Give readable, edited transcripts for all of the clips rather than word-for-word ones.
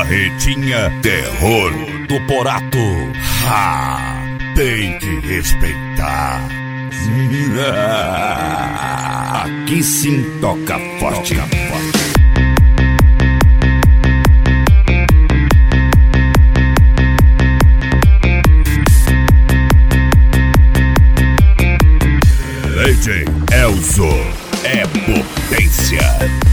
Marretinha Terror do Porato. Tem que respeitar. Aqui sim toca forte. DJ Elzo é potência.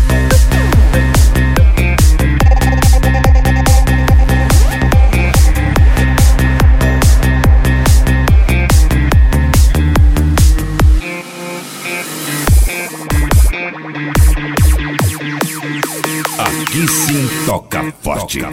Aqui sim toca forte.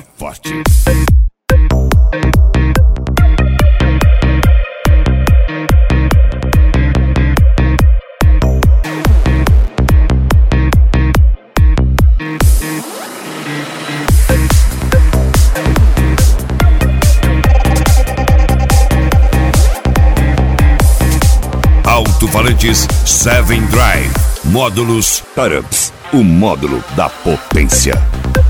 Alto-falantes 7 Drive. Módulos Turps, o módulo da potência.